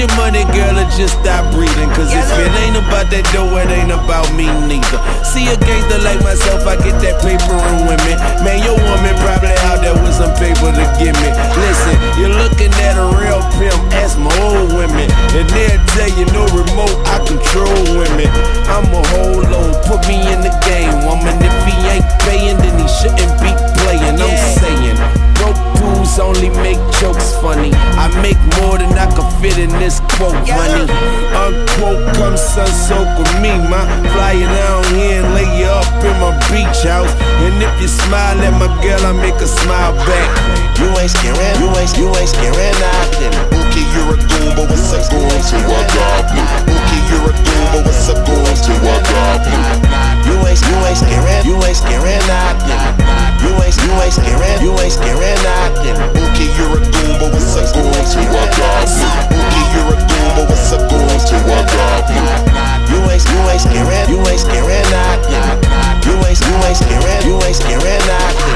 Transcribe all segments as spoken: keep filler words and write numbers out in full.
your money, girl, or just stop breathing. Cause if it ain't about that dough, it ain't about me neither. See a gangster like myself, I get that paper and women. Man, your woman probably out there with some paper to give me. Listen, you're looking at a real pimp, ask my old women. And they'll tell you no remote, I control women. I'ma hold on, put me in the game, woman. If he ain't paying, then he shouldn't be playing. I'm saying, broke dudes only make jokes funny. I make more than I can fit in this quote, honey. Unquote, come sunsoak with me, ma. Fly you down here and lay you up in my beach house. And if you smile at my girl, I make her smile back. You ain't scaring, you ain't, you ain't scaring nothing. Okay, you're a goon, but what's a goon to a goblin? Okay, you're a goon, but what's a goon to a goblin? You ain't, you ain't scaring, you ain't scaring nothing. You ain't, you ain't scaring, you ain't scaring nothing. Okay, you're a goon, but what's a goon to a goblin? Okay, you're a goon, but what's a goon to a goblin? You ain't, you ain't scaring, you ain't scaring nothing. You ain't, you ain't scaring, you ain't scaring nothing.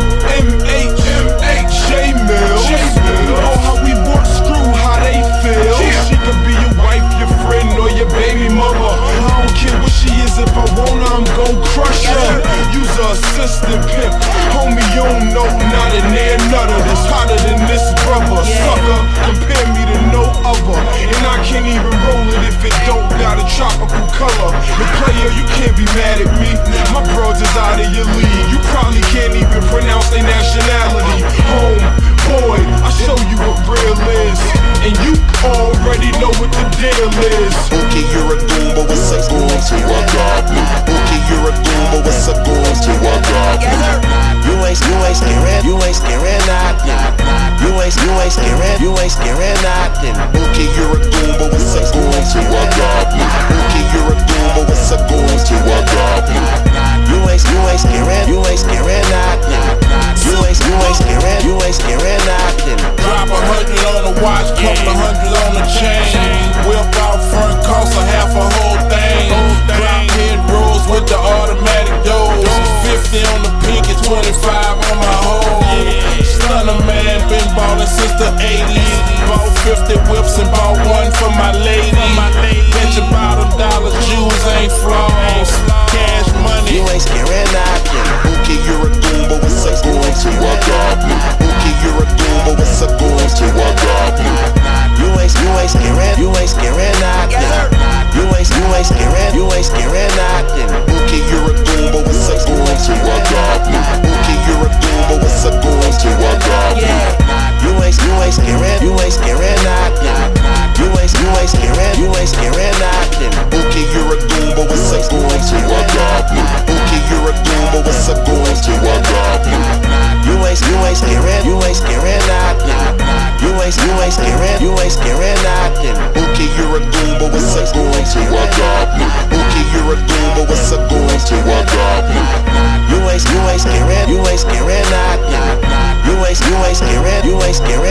M H M H J Mills. You know how we work, screw how they feel. She could be your wife, your friend, or your baby mother. I don't care what she is, if I want her, I'm gon' crush her. Use her assistant pimp. Homie, you don't know not a near nutter that's hotter than this brother. Sucker, compare me to no other. And I can't even roll it if it don't got a tropical color. The player, you can't be mad at me. My bros is out of your league. You probably can't even pronounce their nationality. Home, boy, I show you what real is. And you already know what the deal is. Okay, you're a goon, but what's a goon to a goblin? Okay, you're a goon, but what's a goon to a goblin? You ain't, you ain't scaring, you ain't scaring nothing. You ain't, you ain't scaring, you ain't scaring nothing. Okay, you're a goon, but what's a goon to a goblin? Okay, you're a goon, but what's a goon to a goblin? You ain't, you ain't scaring, you ain't scaring nothing. You ain't, you ain't scaring, you ain't scaring nothing. Drop a hundred on the watch, couple of hundred on the chain. Whip out front, cost a half a whole thing. Drop head rolls with the automatic doors. Fifty on the pinky, twenty-five on my hoe. Stunner man, been ballin' since the eighties. Bought fifty whips and bought one for my lady. Bet your bottom dollar jewels ain't flaws. Cash money. You ain't scaring nothing. Okay, you're a goon, but what's a goon to a goblin? Okay, you're a goon, but what's a goon to a goblin? You ain't, you ain't scaring, you ain't scaring nothing. You ain't, you ain't scaring, you ain't scaring nothing. Okay, you're a goon, but what's a goon to a goblin? Okay, you're a goon, but what's a goon to a goblin? You ain't, you ain't scaring, you ain't scaring nothing. You ain't, you ain't scaring, you ain't scaring nothing. Okay, you're a goon, but what's a goon to a goblin? Okay, you're a goon, but what's a goon to a goblin? You ain't, you ain't scaring, you ain't scaring nothing. You ain't, you ain't scaring, you ain't scaring nothing. Okay, you're a goon, but what's a goon to a goblin? Okay, you're a goon, but what's a goon to a goblin? You ain't, you ain't scaring, you ain't scaring nothing. You ain't, you ain't scaring, you ain't scaring